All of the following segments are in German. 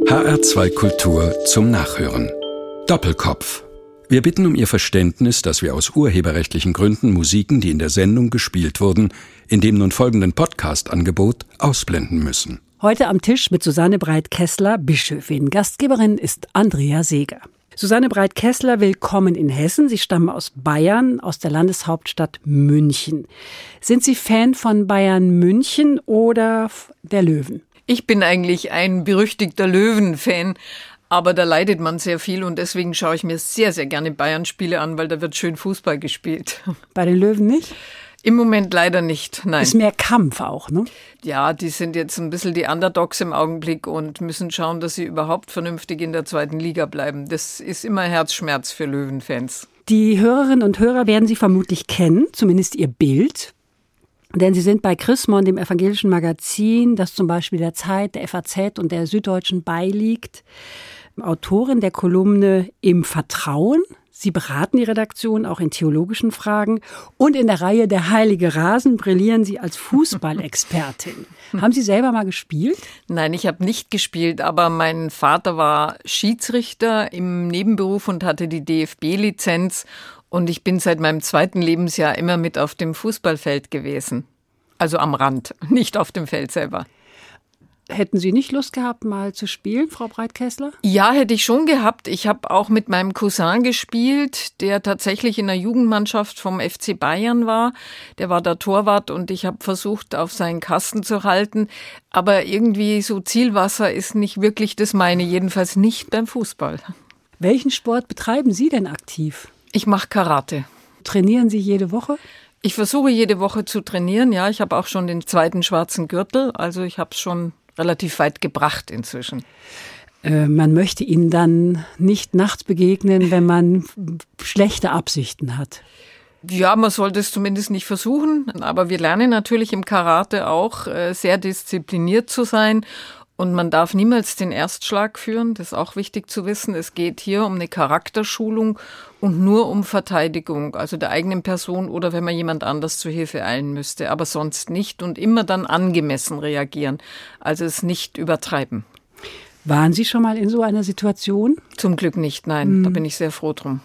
HR2 Kultur zum Nachhören. Doppelkopf. Wir bitten um Ihr Verständnis, dass wir aus urheberrechtlichen Gründen Musiken, die in der Sendung gespielt wurden, in dem nun folgenden Podcast-Angebot ausblenden müssen. Heute am Tisch mit Susanne Breit-Kessler, Bischöfin. Gastgeberin ist Andrea Seeger. Susanne Breit-Kessler, willkommen in Hessen. Sie stammen aus Bayern, aus der Landeshauptstadt München. Sind Sie Fan von Bayern München oder der Löwen? Ich bin eigentlich ein berüchtigter Löwen-Fan, aber da leidet man sehr viel und deswegen schaue ich mir sehr, sehr gerne Bayern-Spiele an, weil da wird schön Fußball gespielt. Bei den Löwen nicht? Im Moment leider nicht, nein. Ist mehr Kampf auch, ne? Ja, die sind jetzt ein bisschen die Underdogs im Augenblick und müssen schauen, dass sie überhaupt vernünftig in der zweiten Liga bleiben. Das ist immer Herzschmerz für Löwen-Fans. Die Hörerinnen und Hörer werden Sie vermutlich kennen, zumindest Ihr Bild. Denn Sie sind bei Chrismon, dem evangelischen Magazin, das zum Beispiel der Zeit, der FAZ und der Süddeutschen beiliegt, Autorin der Kolumne Im Vertrauen. Sie beraten die Redaktion auch in theologischen Fragen. Und in der Reihe Der heilige Rasen brillieren Sie als Fußballexpertin. Haben Sie selber mal gespielt? Nein, ich habe nicht gespielt, aber mein Vater war Schiedsrichter im Nebenberuf und hatte die DFB-Lizenz. Und ich bin seit meinem 2. Lebensjahr immer mit auf dem Fußballfeld gewesen. Also am Rand, nicht auf dem Feld selber. Hätten Sie nicht Lust gehabt, mal zu spielen, Frau Breit-Kessler? Ja, hätte ich schon gehabt. Ich habe auch mit meinem Cousin gespielt, der tatsächlich in der Jugendmannschaft vom FC Bayern war. Der war der Torwart und ich habe versucht, auf seinen Kasten zu halten. Aber irgendwie so Zielwasser ist nicht wirklich das meine, jedenfalls nicht beim Fußball. Welchen Sport betreiben Sie denn aktiv? Ich mache Karate. Trainieren Sie jede Woche? Ich versuche jede Woche zu trainieren, ja. Ich habe auch schon den 2. schwarzen Gürtel, also ich habe es schon relativ weit gebracht inzwischen. Man möchte Ihnen dann nicht nachts begegnen, wenn man schlechte Absichten hat. Ja, man sollte es zumindest nicht versuchen, aber wir lernen natürlich im Karate auch sehr diszipliniert zu sein. Und man darf niemals den Erstschlag führen, das ist auch wichtig zu wissen. Es geht hier um eine Charakterschulung und nur um Verteidigung, also der eigenen Person oder wenn man jemand anders zu Hilfe eilen müsste, aber sonst nicht und immer dann angemessen reagieren, also es nicht übertreiben. Waren Sie schon mal in so einer Situation? Zum Glück nicht, nein, da bin ich sehr froh drum.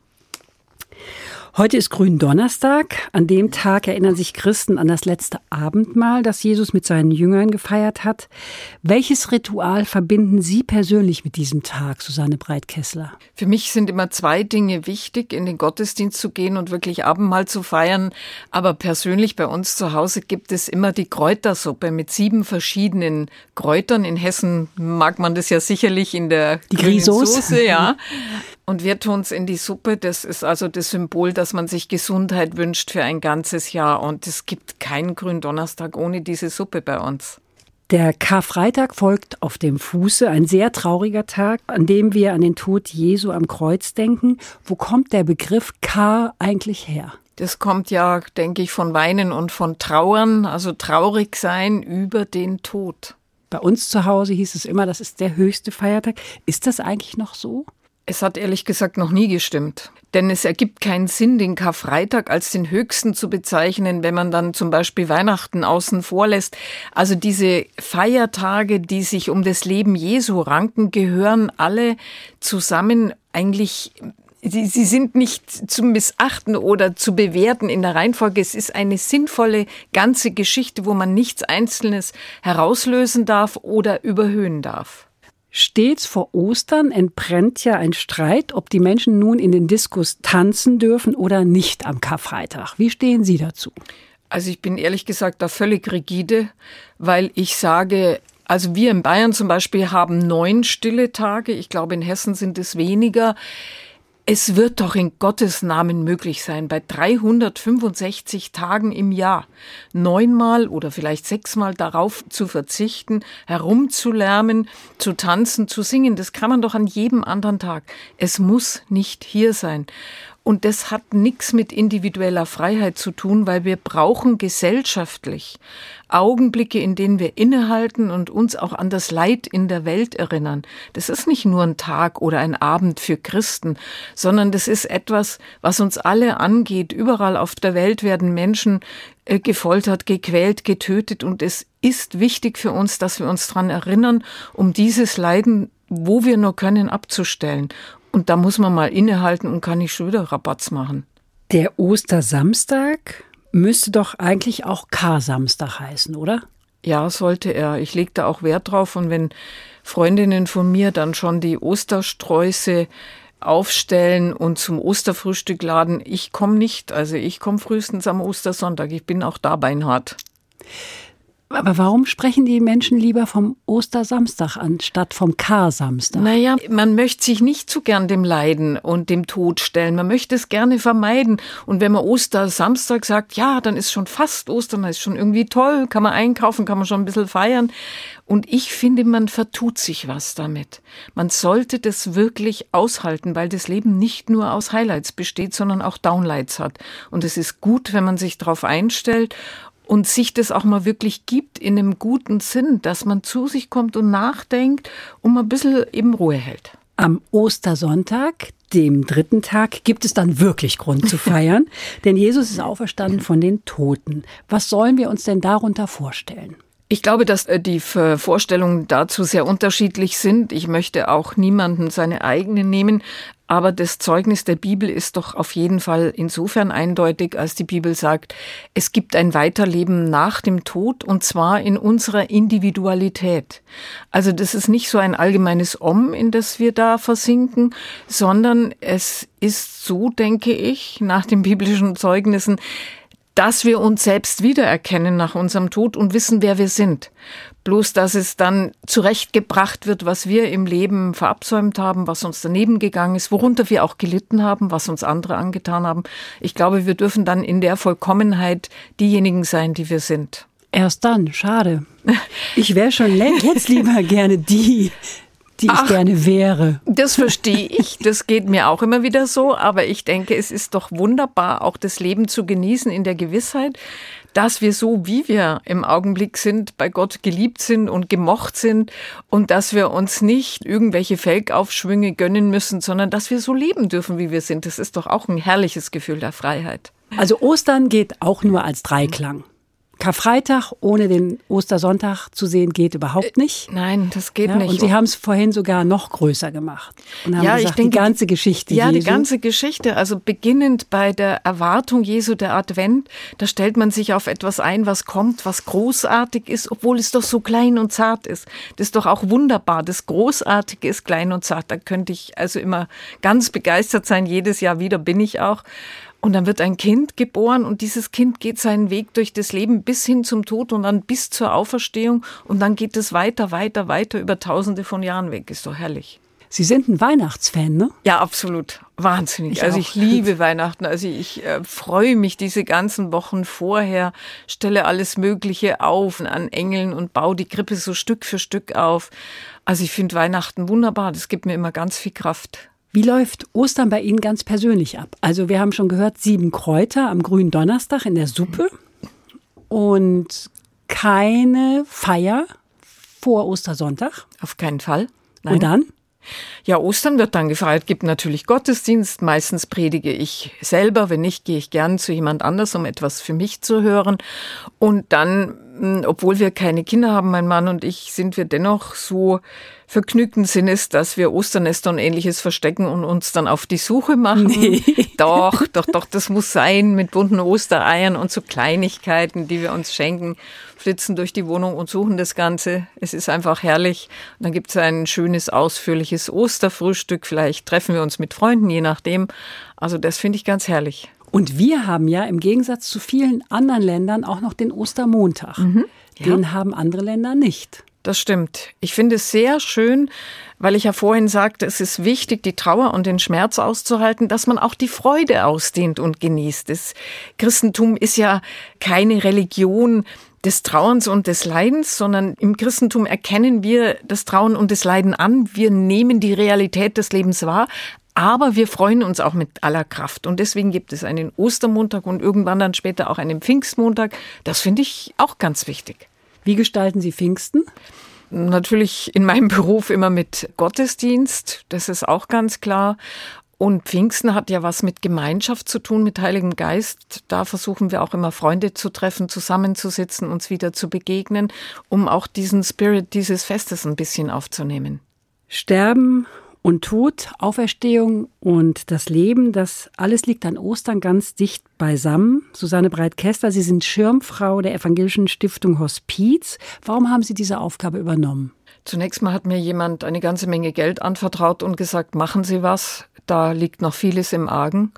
Heute ist Gründonnerstag. An dem Tag erinnern sich Christen an das letzte Abendmahl, das Jesus mit seinen Jüngern gefeiert hat. Welches Ritual verbinden Sie persönlich mit diesem Tag, Susanne Breit-Kessler? Für mich sind immer 2 Dinge wichtig, in den Gottesdienst zu gehen und wirklich Abendmahl zu feiern. Aber persönlich bei uns zu Hause gibt es immer die Kräutersuppe mit 7 verschiedenen Kräutern. In Hessen mag man das ja sicherlich in der grünen Soße, ja. Und wir tun es in die Suppe. Das ist also das Symbol, dass man sich Gesundheit wünscht für ein ganzes Jahr. Und es gibt keinen Gründonnerstag ohne diese Suppe bei uns. Der Karfreitag folgt auf dem Fuße, ein sehr trauriger Tag, an dem wir an den Tod Jesu am Kreuz denken. Wo kommt der Begriff Kar eigentlich her? Das kommt ja, denke ich, von Weinen und von Trauern, also traurig sein über den Tod. Bei uns zu Hause hieß es immer, das ist der höchste Feiertag. Ist das eigentlich noch so? Es hat ehrlich gesagt noch nie gestimmt. Denn es ergibt keinen Sinn, den Karfreitag als den höchsten zu bezeichnen, wenn man dann zum Beispiel Weihnachten außen vor lässt. Also diese Feiertage, die sich um das Leben Jesu ranken, gehören alle zusammen eigentlich. Sie sind nicht zu missachten oder zu bewerten in der Reihenfolge. Es ist eine sinnvolle ganze Geschichte, wo man nichts Einzelnes herauslösen darf oder überhöhen darf. Stets vor Ostern entbrennt ja ein Streit, ob die Menschen nun in den Diskos tanzen dürfen oder nicht am Karfreitag. Wie stehen Sie dazu? Also ich bin ehrlich gesagt da völlig rigide, weil ich sage, also wir in Bayern zum Beispiel haben 9 stille Tage. Ich glaube, in Hessen sind es weniger. Es wird doch in Gottes Namen möglich sein, bei 365 Tagen im Jahr 9-mal oder vielleicht 6-mal darauf zu verzichten, herumzulärmen, zu tanzen, zu singen. Das kann man doch an jedem anderen Tag. Es muss nicht hier sein. Und das hat nichts mit individueller Freiheit zu tun, weil wir brauchen gesellschaftlich Augenblicke, in denen wir innehalten und uns auch an das Leid in der Welt erinnern. Das ist nicht nur ein Tag oder ein Abend für Christen, sondern das ist etwas, was uns alle angeht. Überall auf der Welt werden Menschen gefoltert, gequält, getötet und es ist wichtig für uns, dass wir uns daran erinnern, um dieses Leiden, wo wir nur können, abzustellen. Und da muss man mal innehalten und kann nicht schon wieder Rabatz machen. Der Ostersamstag müsste doch eigentlich auch Karsamstag heißen, oder? Ja, sollte er. Ich lege da auch Wert drauf. Und wenn Freundinnen von mir dann schon die Ostersträuße aufstellen und zum Osterfrühstück laden, ich komme nicht. Also ich komme frühestens am Ostersonntag. Ich bin auch da beinhart. Aber warum sprechen die Menschen lieber vom Ostersamstag anstatt vom Karsamstag? Naja, man möchte sich nicht zu gern dem Leiden und dem Tod stellen. Man möchte es gerne vermeiden. Und wenn man Ostersamstag sagt, ja, dann ist schon fast Ostern, dann ist schon irgendwie toll, kann man einkaufen, kann man schon ein bisschen feiern. Und ich finde, man vertut sich was damit. Man sollte das wirklich aushalten, weil das Leben nicht nur aus Highlights besteht, sondern auch Downlights hat. Und es ist gut, wenn man sich darauf einstellt und sich das auch mal wirklich gibt in einem guten Sinn, dass man zu sich kommt und nachdenkt und mal ein bisschen eben Ruhe hält. Am Ostersonntag, dem 3. Tag, gibt es dann wirklich Grund zu feiern, denn Jesus ist auferstanden von den Toten. Was sollen wir uns denn darunter vorstellen? Ich glaube, dass die Vorstellungen dazu sehr unterschiedlich sind. Ich möchte auch niemanden seine eigene nehmen. Aber das Zeugnis der Bibel ist doch auf jeden Fall insofern eindeutig, als die Bibel sagt, es gibt ein Weiterleben nach dem Tod und zwar in unserer Individualität. Also das ist nicht so ein allgemeines in das wir da versinken, sondern es ist so, denke ich, nach den biblischen Zeugnissen, dass wir uns selbst wiedererkennen nach unserem Tod und wissen, wer wir sind. Bloß, dass es dann zurechtgebracht wird, was wir im Leben verabsäumt haben, was uns daneben gegangen ist, worunter wir auch gelitten haben, was uns andere angetan haben. Ich glaube, wir dürfen dann in der Vollkommenheit diejenigen sein, die wir sind. Erst dann, schade. Ich wäre schon jetzt lieber gerne die ich gerne wäre. Das verstehe ich, das geht mir auch immer wieder so, aber ich denke, es ist doch wunderbar, auch das Leben zu genießen in der Gewissheit, dass wir so, wie wir im Augenblick sind, bei Gott geliebt sind und gemocht sind und dass wir uns nicht irgendwelche Felgaufschwünge gönnen müssen, sondern dass wir so leben dürfen, wie wir sind. Das ist doch auch ein herrliches Gefühl der Freiheit. Also Ostern geht auch nur als Dreiklang. Karfreitag ohne den Ostersonntag zu sehen, geht überhaupt nicht. Nein, das geht nicht. Und Sie haben es vorhin sogar noch größer gemacht. Und haben gesagt, ich denke, die ganze Geschichte Jesu. Ja, die Jesu. ganze Geschichte. Also beginnend bei der Erwartung Jesu, der Advent, da stellt man sich auf etwas ein, was kommt, was großartig ist, obwohl es doch so klein und zart ist. Das ist doch auch wunderbar. Das Großartige ist klein und zart. Da könnte ich also immer ganz begeistert sein. Jedes Jahr wieder bin ich auch. Und dann wird ein Kind geboren und dieses Kind geht seinen Weg durch das Leben bis hin zum Tod und dann bis zur Auferstehung und dann geht es weiter über Tausende von Jahren weg. Ist doch herrlich. Sie sind ein Weihnachtsfan, ne? Ja, absolut. Wahnsinnig. Ich liebe Weihnachten. Also ich freue mich diese ganzen Wochen vorher, stelle alles Mögliche auf an Engeln und baue die Krippe so Stück für Stück auf. Also ich finde Weihnachten wunderbar. Das gibt mir immer ganz viel Kraft. Wie läuft Ostern bei Ihnen ganz persönlich ab? Also wir haben schon gehört, 7 Kräuter am grünen Donnerstag in der Suppe und keine Feier vor Ostersonntag. Auf keinen Fall. Nein. Und dann? Ja, Ostern wird dann gefeiert, gibt natürlich Gottesdienst. Meistens predige ich selber, wenn nicht, gehe ich gern zu jemand anders, um etwas für mich zu hören. Und dann, obwohl wir keine Kinder haben, mein Mann und ich, sind wir dennoch so vergnügten Sinnes, dass wir Osternester und Ähnliches verstecken und uns dann auf die Suche machen. Nee. Doch, das muss sein mit bunten Ostereiern und so Kleinigkeiten, die wir uns schenken, flitzen durch die Wohnung und suchen das Ganze. Es ist einfach herrlich. Und dann gibt es ein schönes, ausführliches Osterfrühstück. Vielleicht treffen wir uns mit Freunden, je nachdem. Also das finde ich ganz herrlich. Und wir haben ja im Gegensatz zu vielen anderen Ländern auch noch den Ostermontag. Ja. Den haben andere Länder nicht. Das stimmt. Ich finde es sehr schön, weil ich ja vorhin sagte, es ist wichtig, die Trauer und den Schmerz auszuhalten, dass man auch die Freude ausdehnt und genießt. Das Christentum ist ja keine Religion des Trauerns und des Leidens, sondern im Christentum erkennen wir das Trauern und das Leiden an. Wir nehmen die Realität des Lebens wahr, Aber wir freuen uns auch mit aller Kraft. Und deswegen gibt es einen Ostermontag und irgendwann dann später auch einen Pfingstmontag. Das finde ich auch ganz wichtig. Wie gestalten Sie Pfingsten? Natürlich in meinem Beruf immer mit Gottesdienst. Das ist auch ganz klar. Und Pfingsten hat ja was mit Gemeinschaft zu tun, mit Heiligem Geist. Da versuchen wir auch immer Freunde zu treffen, zusammenzusitzen, uns wieder zu begegnen, um auch diesen Spirit dieses Festes ein bisschen aufzunehmen. Sterben und Tod, Auferstehung und das Leben, das alles liegt an Ostern ganz dicht beisammen. Susanne Breit-Kessler, Sie sind Schirmfrau der Evangelischen Stiftung Hospiz. Warum haben Sie diese Aufgabe übernommen? Zunächst mal hat mir jemand eine ganze Menge Geld anvertraut und gesagt, machen Sie was, da liegt noch vieles im Argen.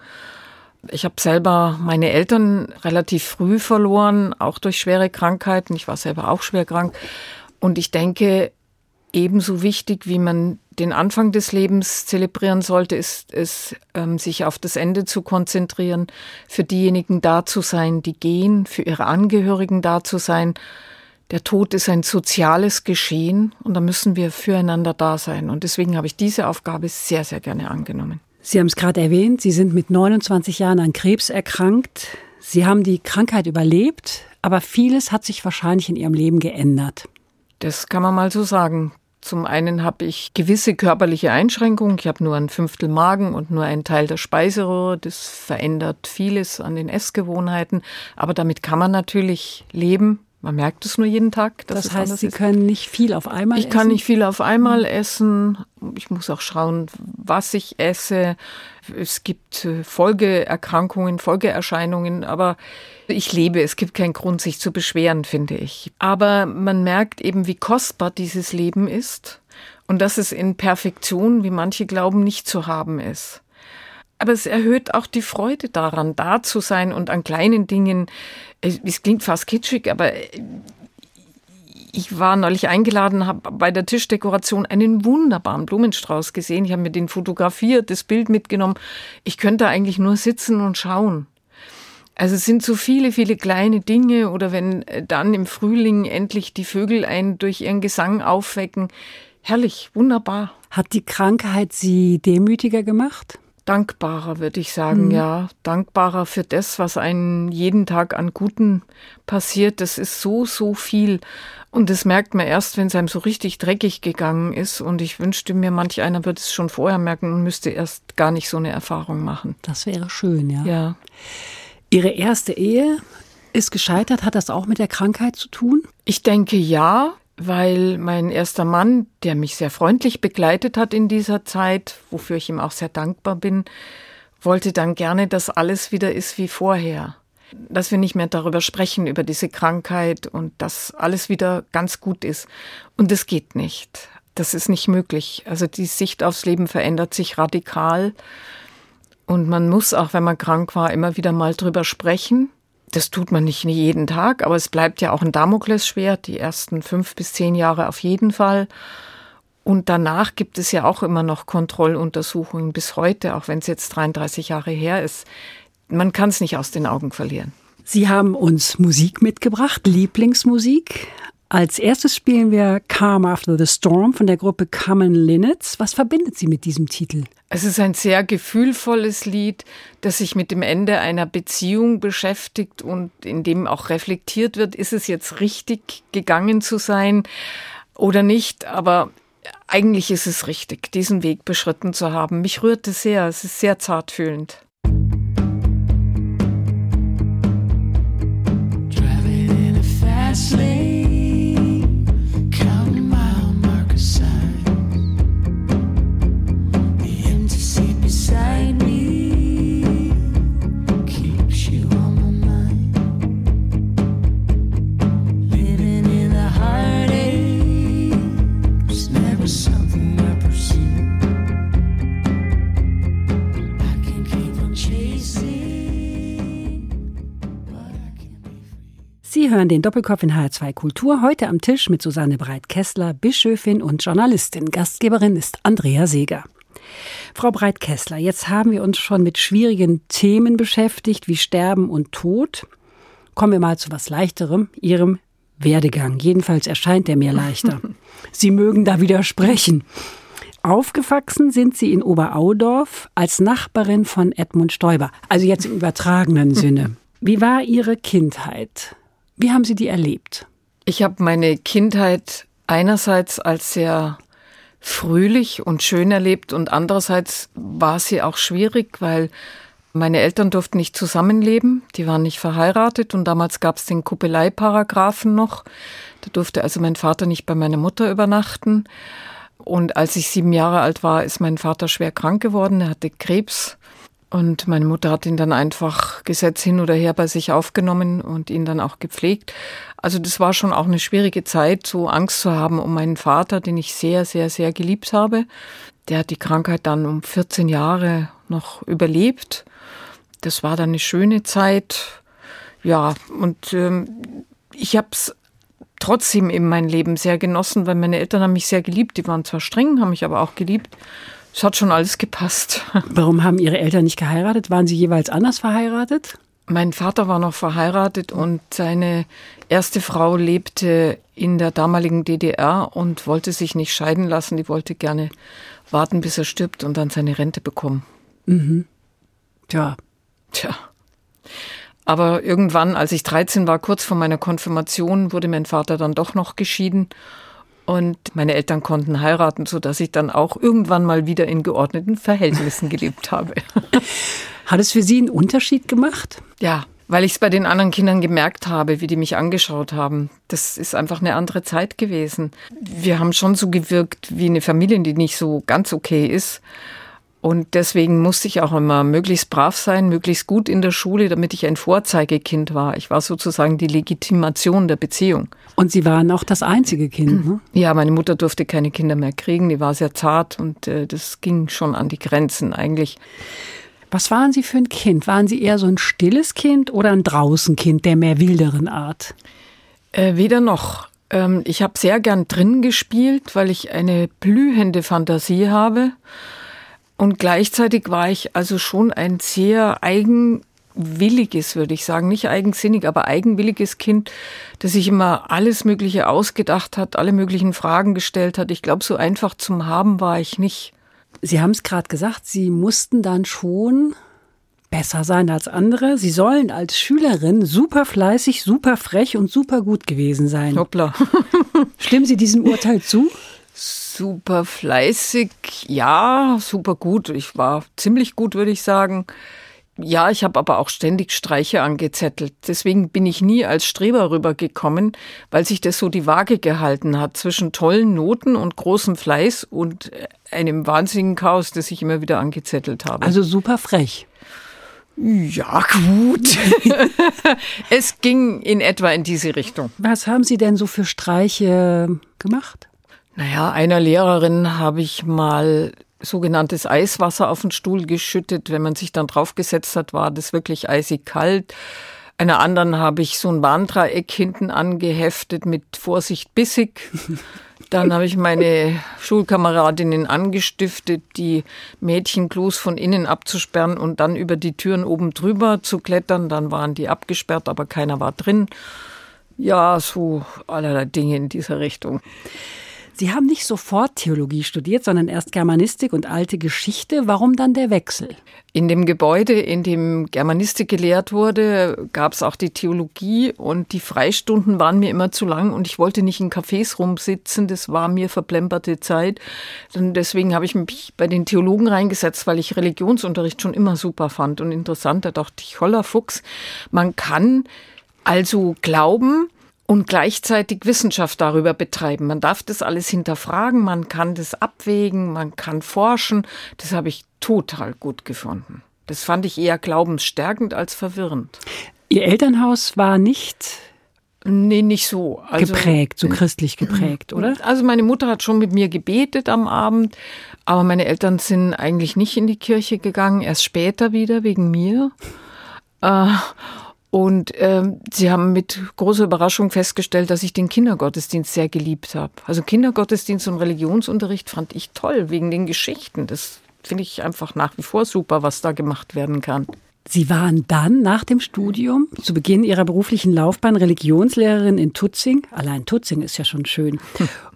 Ich habe selber meine Eltern relativ früh verloren, auch durch schwere Krankheiten. Ich war selber auch schwer krank. Und ich denke, ebenso wichtig, wie man den Anfang des Lebens zelebrieren sollte, ist es, sich auf das Ende zu konzentrieren, für diejenigen da zu sein, die gehen, für ihre Angehörigen da zu sein. Der Tod ist ein soziales Geschehen und da müssen wir füreinander da sein. Und deswegen habe ich diese Aufgabe sehr, sehr gerne angenommen. Sie haben es gerade erwähnt, Sie sind mit 29 Jahren an Krebs erkrankt. Sie haben die Krankheit überlebt, aber vieles hat sich wahrscheinlich in Ihrem Leben geändert. Das kann man mal so sagen. Zum einen habe ich gewisse körperliche Einschränkungen. Ich habe nur ein Fünftel Magen und nur einen Teil der Speiseröhre. Das verändert vieles an den Essgewohnheiten. Aber damit kann man natürlich leben. Man merkt es nur jeden Tag. Das heißt, Sie können nicht viel auf einmal essen? Ich kann nicht viel auf einmal essen. Ich muss auch schauen, was ich esse. Es gibt Folgeerkrankungen, Folgeerscheinungen, aber ich lebe. Es gibt keinen Grund, sich zu beschweren, finde ich. Aber man merkt eben, wie kostbar dieses Leben ist und dass es in Perfektion, wie manche glauben, nicht zu haben ist. Aber es erhöht auch die Freude daran, da zu sein und an kleinen Dingen. Es klingt fast kitschig, aber ich war neulich eingeladen, habe bei der Tischdekoration einen wunderbaren Blumenstrauß gesehen. Ich habe mir den fotografiert, das Bild mitgenommen. Ich könnte eigentlich nur sitzen und schauen. Also es sind so viele, viele kleine Dinge. Oder wenn dann im Frühling endlich die Vögel einen durch ihren Gesang aufwecken. Herrlich, wunderbar. Hat die Krankheit Sie demütiger gemacht? Dankbarer, würde ich sagen, ja. Dankbarer für das, was einem jeden Tag an Guten passiert. Das ist so, so viel. Und das merkt man erst, wenn es einem so richtig dreckig gegangen ist. Und ich wünschte mir, manch einer würde es schon vorher merken und müsste erst gar nicht so eine Erfahrung machen. Das wäre schön, ja. Ja. Ihre erste Ehe ist gescheitert. Hat das auch mit der Krankheit zu tun? Ich denke, ja. Weil mein erster Mann, der mich sehr freundlich begleitet hat in dieser Zeit, wofür ich ihm auch sehr dankbar bin, wollte dann gerne, dass alles wieder ist wie vorher. Dass wir nicht mehr darüber sprechen, über diese Krankheit und dass alles wieder ganz gut ist. Und das geht nicht. Das ist nicht möglich. Also die Sicht aufs Leben verändert sich radikal. Und man muss auch, wenn man krank war, immer wieder mal drüber sprechen. Das tut man nicht jeden Tag, aber es bleibt ja auch ein Damoklesschwert, die ersten 5 bis 10 Jahre auf jeden Fall. Und danach gibt es ja auch immer noch Kontrolluntersuchungen bis heute, auch wenn es jetzt 33 Jahre her ist. Man kann es nicht aus den Augen verlieren. Sie haben uns Musik mitgebracht, Lieblingsmusik. Als erstes spielen wir Calm After the Storm von der Gruppe Common Linnets. Was verbindet Sie mit diesem Titel? Es ist ein sehr gefühlvolles Lied, das sich mit dem Ende einer Beziehung beschäftigt und in dem auch reflektiert wird, ist es jetzt richtig gegangen zu sein oder nicht. Aber eigentlich ist es richtig, diesen Weg beschritten zu haben. Mich rührt es sehr, es ist sehr zartfühlend. Driving in a fast lane. Beside me keeps you on my mind. Living in a heartache was never something I pursued. I can keep on chasing, but I can't be free. Sie hören den Doppelkopf in HR2 Kultur. Heute am Tisch mit Susanne Breit-Kessler, Bischöfin und Journalistin. Gastgeberin ist Andrea Seeger. Frau Breit-Kessler, jetzt haben wir uns schon mit schwierigen Themen beschäftigt, wie Sterben und Tod. Kommen wir mal zu was Leichterem, Ihrem Werdegang. Jedenfalls erscheint der mir leichter. Sie mögen da widersprechen. Aufgewachsen sind Sie in Oberaudorf als Nachbarin von Edmund Stoiber, also jetzt im übertragenen Sinne. Wie war Ihre Kindheit? Wie haben Sie die erlebt? Ich habe meine Kindheit einerseits als sehr fröhlich und schön erlebt und andererseits war sie auch schwierig, weil meine Eltern durften nicht zusammenleben, die waren nicht verheiratet und damals gab es den Kuppeleieparagraphen noch. Da durfte also mein Vater nicht bei meiner Mutter übernachten. Und als ich 7 Jahre alt war, ist mein Vater schwer krank geworden. Er hatte Krebs und meine Mutter hat ihn dann einfach Gesetz hin oder her bei sich aufgenommen und ihn dann auch gepflegt. Also das war schon auch eine schwierige Zeit, so Angst zu haben um meinen Vater, den ich sehr, sehr, sehr geliebt habe. Der hat die Krankheit dann um 14 Jahre noch überlebt. Das war dann eine schöne Zeit. Ja, und ich habe es trotzdem in mein Leben sehr genossen, weil meine Eltern haben mich sehr geliebt. Die waren zwar streng, haben mich aber auch geliebt. Es hat schon alles gepasst. Warum haben Ihre Eltern nicht geheiratet? Waren sie jeweils anders verheiratet? Mein Vater war noch verheiratet und seine erste Frau lebte in der damaligen DDR und wollte sich nicht scheiden lassen. Die wollte gerne warten, bis er stirbt und dann seine Rente bekommen. Mhm. Tja. Aber irgendwann, als ich 13 war, kurz vor meiner Konfirmation, wurde mein Vater dann doch noch geschieden. Und meine Eltern konnten heiraten, sodass ich dann auch irgendwann mal wieder in geordneten Verhältnissen gelebt habe. Hat es für Sie einen Unterschied gemacht? Ja, weil ich es bei den anderen Kindern gemerkt habe, wie die mich angeschaut haben. Das ist einfach eine andere Zeit gewesen. Wir haben schon so gewirkt wie eine Familie, die nicht so ganz okay ist. Und deswegen musste ich auch immer möglichst brav sein, möglichst gut in der Schule, damit ich ein Vorzeigekind war. Ich war sozusagen die Legitimation der Beziehung. Und Sie waren auch das einzige Kind, ne? Ja, meine Mutter durfte keine Kinder mehr kriegen. Die war sehr zart und das ging schon an die Grenzen eigentlich. Was waren Sie für ein Kind? Waren Sie eher so ein stilles Kind oder ein Draußenkind der mehr wilderen Art? Weder noch. Ich habe sehr gern drin gespielt, weil ich eine blühende Fantasie habe. Und gleichzeitig war ich also schon ein sehr eigenwilliges, würde ich sagen, nicht eigensinnig, aber eigenwilliges Kind, das sich immer alles Mögliche ausgedacht hat, alle möglichen Fragen gestellt hat. Ich glaube, so einfach zum Haben war ich nicht. Sie haben es gerade gesagt, Sie mussten dann schon besser sein als andere. Sie sollen als Schülerin super fleißig, super frech und super gut gewesen sein. Hoppla. Stimmen Sie diesem Urteil zu? Super fleißig, ja, super gut. Ich war ziemlich gut, würde ich sagen. Ja, ich habe aber auch ständig Streiche angezettelt. Deswegen bin ich nie als Streber rübergekommen, weil sich das so die Waage gehalten hat zwischen tollen Noten und großem Fleiß und einem wahnsinnigen Chaos, das ich immer wieder angezettelt habe. Also super frech. Ja, gut. Es ging in etwa in diese Richtung. Was haben Sie denn so für Streiche gemacht? Naja, einer Lehrerin habe ich mal sogenanntes Eiswasser auf den Stuhl geschüttet. Wenn man sich dann draufgesetzt hat, war das wirklich eisig kalt. Einer anderen habe ich so ein Warndreieck hinten angeheftet mit Vorsicht bissig. Dann habe ich meine Schulkameradinnen angestiftet, die Mädchenklos von innen abzusperren und dann über die Türen oben drüber zu klettern. Dann waren die abgesperrt, aber keiner war drin. Ja, so allerlei Dinge in dieser Richtung. Sie haben nicht sofort Theologie studiert, sondern erst Germanistik und alte Geschichte. Warum dann der Wechsel? In dem Gebäude, in dem Germanistik gelehrt wurde, gab es auch die Theologie und die Freistunden waren mir immer zu lang und ich wollte nicht in Cafés rumsitzen, das war mir verplemperte Zeit. Und deswegen habe ich mich bei den Theologen reingesetzt, weil ich Religionsunterricht schon immer super fand und interessant. Da dachte ich, holla Fuchs, man kann also glauben und gleichzeitig Wissenschaft darüber betreiben. Man darf das alles hinterfragen, man kann das abwägen, man kann forschen. Das habe ich total gut gefunden. Das fand ich eher glaubensstärkend als verwirrend. Ihr Elternhaus war nicht nicht so. Also, geprägt, so christlich geprägt, oder? Also meine Mutter hat schon mit mir gebetet am Abend, aber meine Eltern sind eigentlich nicht in die Kirche gegangen, erst später wieder wegen mir. Und sie haben mit großer Überraschung festgestellt, dass ich den Kindergottesdienst sehr geliebt habe. Also Kindergottesdienst und Religionsunterricht fand ich toll, wegen den Geschichten. Das finde ich einfach nach wie vor super, was da gemacht werden kann. Sie waren dann nach dem Studium, zu Beginn Ihrer beruflichen Laufbahn, Religionslehrerin in Tutzing. Allein Tutzing ist ja schon schön.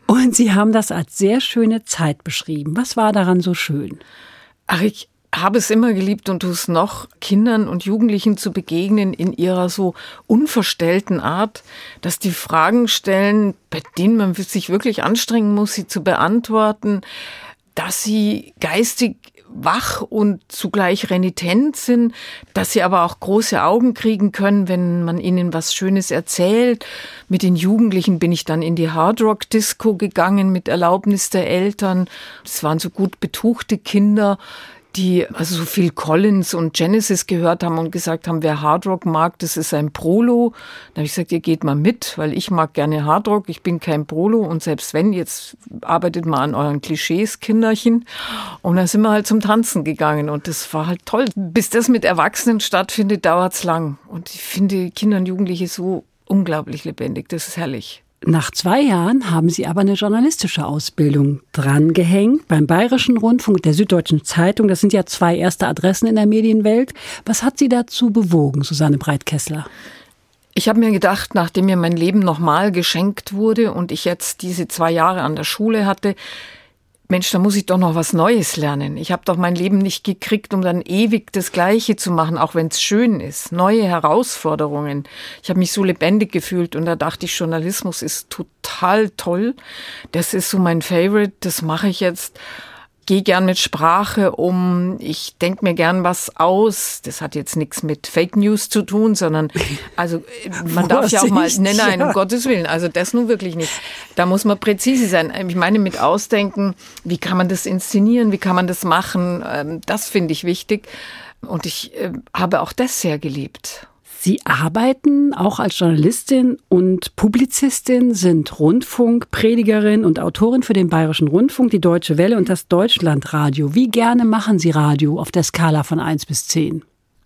Und Sie haben das als sehr schöne Zeit beschrieben. Was war daran so schön? Ach, ich habe es immer geliebt und tue es noch, Kindern und Jugendlichen zu begegnen in ihrer so unverstellten Art, dass die Fragen stellen, bei denen man sich wirklich anstrengen muss, sie zu beantworten, dass sie geistig wach und zugleich renitent sind, dass sie aber auch große Augen kriegen können, wenn man ihnen was Schönes erzählt. Mit den Jugendlichen bin ich dann in die Hardrock-Disco gegangen mit Erlaubnis der Eltern. Es waren so gut betuchte Kinder, die also so viel Collins und Genesis gehört haben und gesagt haben, wer Hardrock mag, das ist ein Prolo. Da habe ich gesagt, ihr geht mal mit, weil ich mag gerne Hardrock, ich bin kein Prolo und selbst wenn, jetzt arbeitet mal an euren Klischees, Kinderchen. Und dann sind wir halt zum Tanzen gegangen und das war halt toll. Bis das mit Erwachsenen stattfindet, dauert's lang. Und ich finde Kinder und Jugendliche so unglaublich lebendig, das ist herrlich. Nach 2 Jahren haben Sie aber eine journalistische Ausbildung drangehängt beim Bayerischen Rundfunk, der Süddeutschen Zeitung. Das sind ja 2 erste Adressen in der Medienwelt. Was hat Sie dazu bewogen, Susanne Breitkessler? Ich habe mir gedacht, nachdem mir mein Leben nochmal geschenkt wurde und ich jetzt diese 2 Jahre an der Schule hatte, Mensch, da muss ich doch noch was Neues lernen. Ich habe doch mein Leben nicht gekriegt, um dann ewig das Gleiche zu machen, auch wenn es schön ist. Neue Herausforderungen. Ich habe mich so lebendig gefühlt und da dachte ich, Journalismus ist total toll. Das ist so mein Favorite, das mache ich jetzt. Gehe gern mit Sprache um, ich denke mir gern was aus. Das hat jetzt nichts mit Fake News zu tun, sondern also man darf ja auch mal, nein, um Gottes Willen, also das nun wirklich nicht. Da muss man präzise sein. Ich meine mit Ausdenken, wie kann man das inszenieren, wie kann man das machen, das finde ich wichtig. Und ich habe auch das sehr geliebt. Sie arbeiten auch als Journalistin und Publizistin, sind Rundfunkpredigerin und Autorin für den Bayerischen Rundfunk, die Deutsche Welle und das Deutschlandradio. Wie gerne machen Sie Radio auf der Skala von 1 bis 10?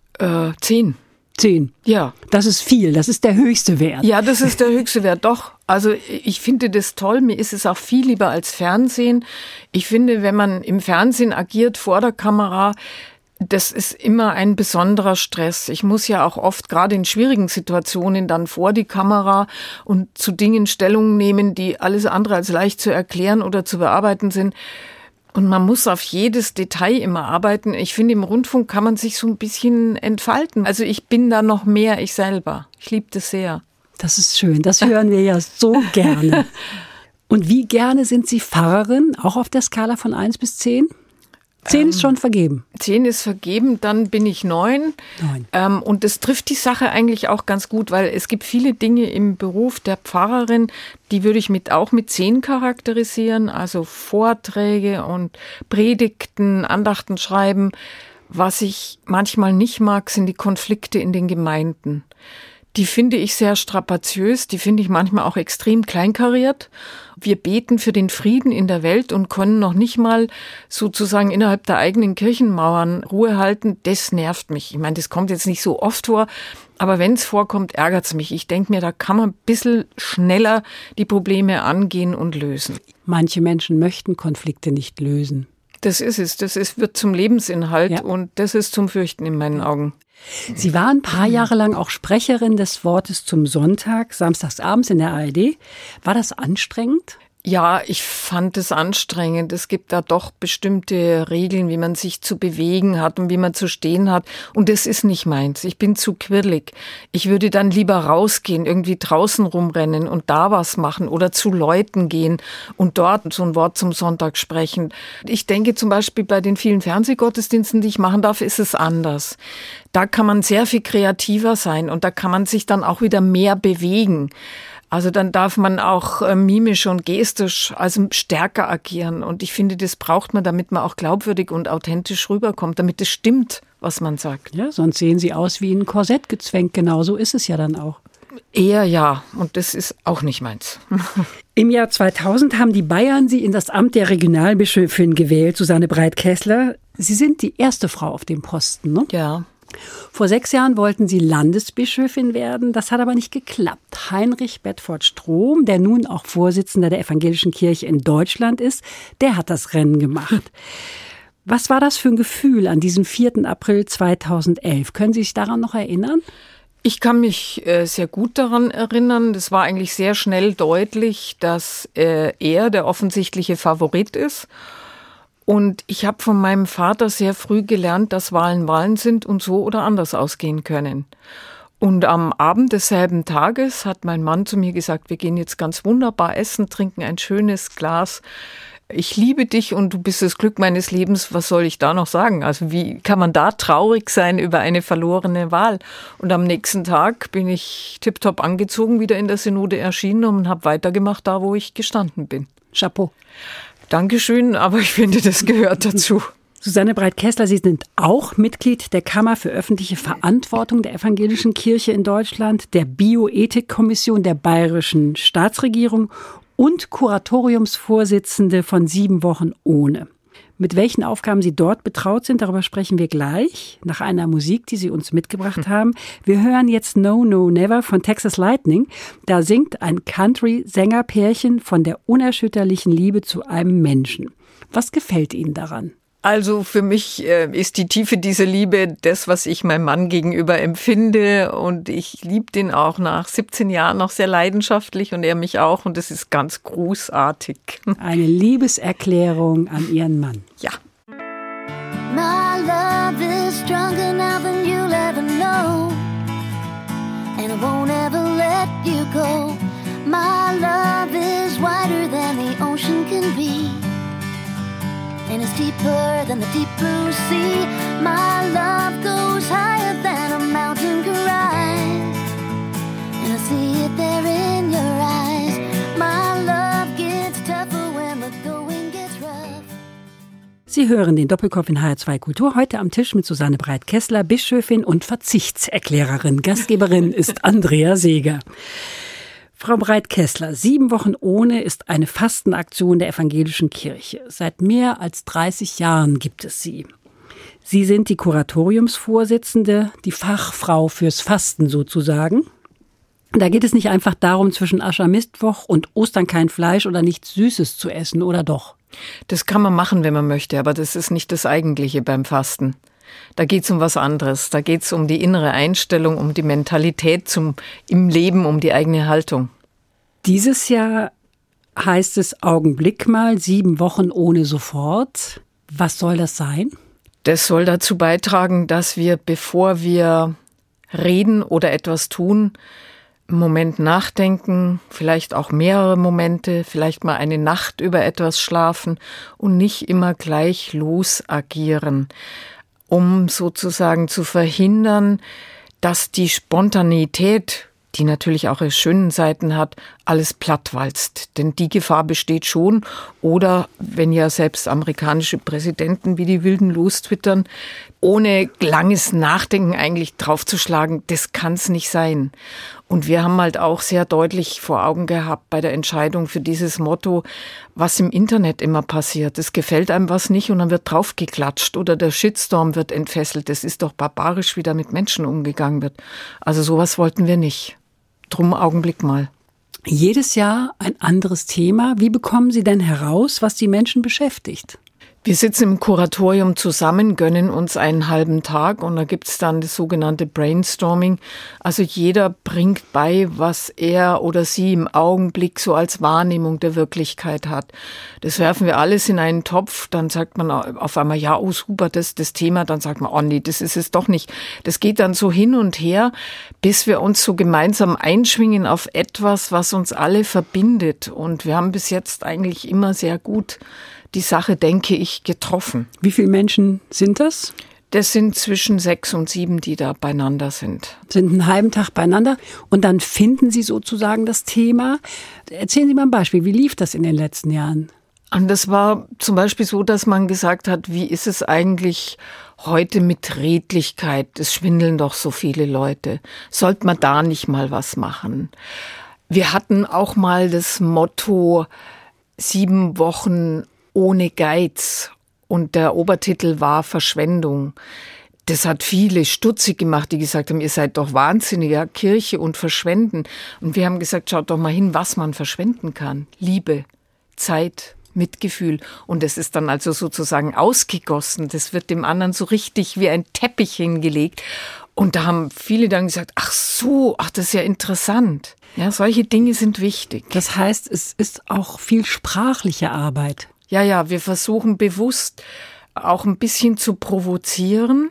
10. 10? Ja. Das ist viel, das ist der höchste Wert. Ja, das ist der höchste Wert, doch. Also ich finde das toll, mir ist es auch viel lieber als Fernsehen. Ich finde, wenn man im Fernsehen agiert, vor der Kamera, das ist immer ein besonderer Stress. Ich muss ja auch oft, gerade in schwierigen Situationen, dann vor die Kamera und zu Dingen Stellung nehmen, die alles andere als leicht zu erklären oder zu bearbeiten sind. Und man muss auf jedes Detail immer arbeiten. Ich finde, im Rundfunk kann man sich so ein bisschen entfalten. Also ich bin da noch mehr ich selber. Ich liebe das sehr. Das ist schön, das hören wir ja so gerne. Und wie gerne sind Sie Pfarrerin, auch auf der Skala von 1 bis 10? 10 ist schon vergeben. 10 ist vergeben, dann bin ich 9. 9. Und das trifft die Sache eigentlich auch ganz gut, weil es gibt viele Dinge im Beruf der Pfarrerin, die würde ich auch mit 10 charakterisieren. Also Vorträge und Predigten, Andachten schreiben. Was ich manchmal nicht mag, sind die Konflikte in den Gemeinden. Die finde ich sehr strapaziös, die finde ich manchmal auch extrem kleinkariert. Wir beten für den Frieden in der Welt und können noch nicht mal sozusagen innerhalb der eigenen Kirchenmauern Ruhe halten. Das nervt mich. Ich meine, das kommt jetzt nicht so oft vor, aber wenn es vorkommt, ärgert es mich. Ich denke mir, da kann man ein bisschen schneller die Probleme angehen und lösen. Manche Menschen möchten Konflikte nicht lösen. Das ist es. Wird zum Lebensinhalt Ja. und das ist zum Fürchten in meinen Augen. Sie waren ein paar Jahre lang auch Sprecherin des Wortes zum Sonntag, samstagsabends in der ARD. War das anstrengend? Ja, ich fand es anstrengend. Es gibt da doch bestimmte Regeln, wie man sich zu bewegen hat und wie man zu stehen hat. Und das ist nicht meins. Ich bin zu quirlig. Ich würde dann lieber rausgehen, irgendwie draußen rumrennen und da was machen oder zu Leuten gehen und dort so ein Wort zum Sonntag sprechen. Ich denke zum Beispiel bei den vielen Fernsehgottesdiensten, die ich machen darf, ist es anders. Da kann man sehr viel kreativer sein und da kann man sich dann auch wieder mehr bewegen. Also dann darf man auch mimisch und gestisch also stärker agieren. Und ich finde, das braucht man, damit man auch glaubwürdig und authentisch rüberkommt, damit es stimmt, was man sagt. Ja, sonst sehen Sie aus wie ein Korsett gezwängt. Genau so ist es ja dann auch. Eher ja, und das ist auch nicht meins. Im Jahr 2000 haben die Bayern Sie in das Amt der Regionalbischöfin gewählt, Susanne Breitkessler. Sie sind die erste Frau auf dem Posten, ne? Ja. Vor 6 Jahren wollten Sie Landesbischöfin werden, das hat aber nicht geklappt. Heinrich Bedford Strom, der nun auch Vorsitzender der Evangelischen Kirche in Deutschland ist, der hat das Rennen gemacht. Was war das für ein Gefühl an diesem 4. April 2011? Können Sie sich daran noch erinnern? Ich kann mich sehr gut daran erinnern. Das war eigentlich sehr schnell deutlich, dass er der offensichtliche Favorit ist. Und ich habe von meinem Vater sehr früh gelernt, dass Wahlen Wahlen sind und so oder anders ausgehen können. Und am Abend desselben Tages hat mein Mann zu mir gesagt, wir gehen jetzt ganz wunderbar essen, trinken ein schönes Glas. Ich liebe dich und du bist das Glück meines Lebens. Was soll ich da noch sagen? Also wie kann man da traurig sein über eine verlorene Wahl? Und am nächsten Tag bin ich tipptopp angezogen, wieder in der Synode erschienen und habe weitergemacht, da wo ich gestanden bin. Chapeau. Dankeschön, aber ich finde, das gehört dazu. Susanne Breit-Kessler, Sie sind auch Mitglied der Kammer für öffentliche Verantwortung der Evangelischen Kirche in Deutschland, der Bioethikkommission der Bayerischen Staatsregierung und Kuratoriumsvorsitzende von 7 Wochen ohne. Mit welchen Aufgaben Sie dort betraut sind, darüber sprechen wir gleich, nach einer Musik, die Sie uns mitgebracht haben. Wir hören jetzt No, No, Never von Texas Lightning. Da singt ein Country-Sängerpärchen von der unerschütterlichen Liebe zu einem Menschen. Was gefällt Ihnen daran? Also für mich ist die Tiefe dieser Liebe das, was ich meinem Mann gegenüber empfinde, und ich liebe den auch nach 17 Jahren noch sehr leidenschaftlich und er mich auch, und das ist ganz großartig. Eine Liebeserklärung an Ihren Mann. Ja. My love is stronger now than you'll ever know, and I won't ever let you go. My love is wider than the ocean can be, and it's deeper than the deep blue sea. My love goes higher than a mountain can rise, and I see it there in your eyes. My love gets tougher when the going gets rough. Sie hören den Doppelkopf in HR2 Kultur. Heute am Tisch mit Susanne Breit-Kessler, Bischöfin und Verzichtserklärerin. Gastgeberin ist Andrea Seeger. Frau Breit-Kessler, 7 Wochen ohne ist eine Fastenaktion der Evangelischen Kirche. Seit mehr als 30 Jahren gibt es sie. Sie sind die Kuratoriumsvorsitzende, die Fachfrau fürs Fasten sozusagen. Da geht es nicht einfach darum, zwischen Aschermittwoch und Ostern kein Fleisch oder nichts Süßes zu essen, oder doch? Das kann man machen, wenn man möchte, aber das ist nicht das Eigentliche beim Fasten. Da geht es um was anderes. Da geht es um die innere Einstellung, um die Mentalität im Leben, um die eigene Haltung. Dieses Jahr heißt es Augenblick mal, 7 Wochen ohne sofort. Was soll das sein? Das soll dazu beitragen, dass wir, bevor wir reden oder etwas tun, einen Moment nachdenken, vielleicht auch mehrere Momente, vielleicht mal eine Nacht über etwas schlafen und nicht immer gleich los agieren, um sozusagen zu verhindern, dass die Spontaneität, die natürlich auch ihre schönen Seiten hat, alles plattwalzt. Denn die Gefahr besteht schon. Oder wenn ja selbst amerikanische Präsidenten wie die Wilden lostwittern, ohne langes Nachdenken eigentlich draufzuschlagen, das kann es nicht sein. Und wir haben halt auch sehr deutlich vor Augen gehabt bei der Entscheidung für dieses Motto, was im Internet immer passiert. Es gefällt einem was nicht und dann wird draufgeklatscht oder der Shitstorm wird entfesselt. Das ist doch barbarisch, wie da mit Menschen umgegangen wird. Also sowas wollten wir nicht. Drum Augenblick mal. Jedes Jahr ein anderes Thema. Wie bekommen Sie denn heraus, was die Menschen beschäftigt? Wir sitzen im Kuratorium zusammen, gönnen uns einen halben Tag und da gibt's dann das sogenannte Brainstorming. Also jeder bringt bei, was er oder sie im Augenblick so als Wahrnehmung der Wirklichkeit hat. Das werfen wir alles in einen Topf, dann sagt man auf einmal, ja, oh super, das ist das Thema, dann sagt man, oh nee, das ist es doch nicht. Das geht dann so hin und her, bis wir uns so gemeinsam einschwingen auf etwas, was uns alle verbindet. Und wir haben bis jetzt eigentlich immer sehr gut die Sache, denke ich, getroffen. Wie viele Menschen sind das? Das sind zwischen 6 und 7, die da beieinander sind. Sind einen halben Tag beieinander und dann finden Sie sozusagen das Thema. Erzählen Sie mal ein Beispiel. Wie lief das in den letzten Jahren? Und das war zum Beispiel so, dass man gesagt hat, wie ist es eigentlich heute mit Redlichkeit? Es schwindeln doch so viele Leute. Sollte man da nicht mal was machen? Wir hatten auch mal das Motto 7 Wochen ohne Geiz und der Obertitel war Verschwendung. Das hat viele stutzig gemacht, die gesagt haben, ihr seid doch wahnsinniger, Kirche und Verschwenden. Und wir haben gesagt, schaut doch mal hin, was man verschwenden kann. Liebe, Zeit, Mitgefühl. Und es ist dann also sozusagen ausgegossen. Das wird dem anderen so richtig wie ein Teppich hingelegt. Und da haben viele dann gesagt, das ist ja interessant. Ja, solche Dinge sind wichtig. Das heißt, es ist auch viel sprachliche Arbeit. Ja, wir versuchen bewusst auch ein bisschen zu provozieren